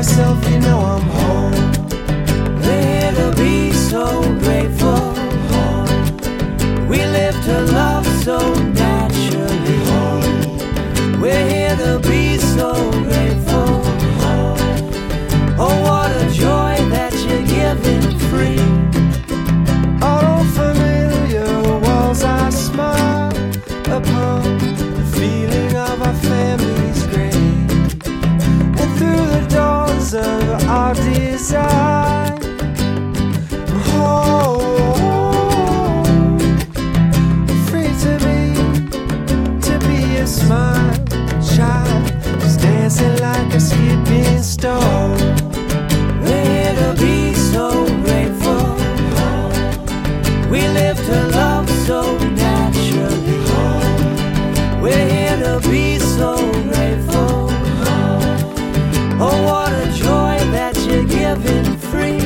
myself, you know I'm home. We're here to be so grateful. We live to love so naturally. We're here to be so grateful. Oh, what a joy that you're giving free. All familiar walls I smile upon, the feeling of our family's great. And through the doors of our design, free to be a smile child, just dancing like a skipping stone. We're here to be so grateful. We live to love so naturally. We're here to be so grateful. Oh, what a joy that you're giving free.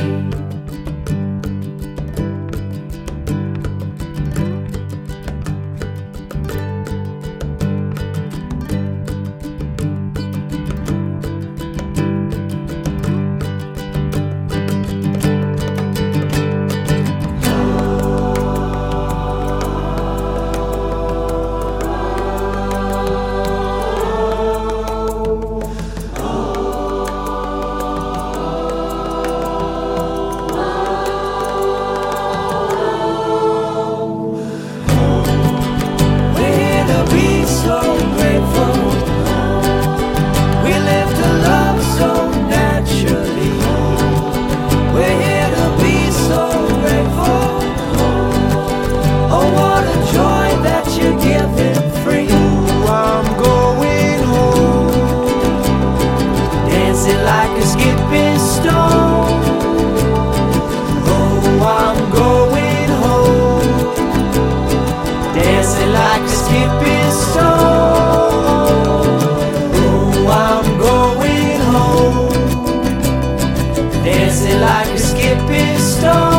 So grateful. We live to love so naturally. We're here to be so grateful. Oh, what a joy that you're giving free. Ooh, I'm going home, Dancing like a skipping stone. oh, I'm going home, Dancing like a skipping stone. oh, I'm going home. Dancing like a skipping stone.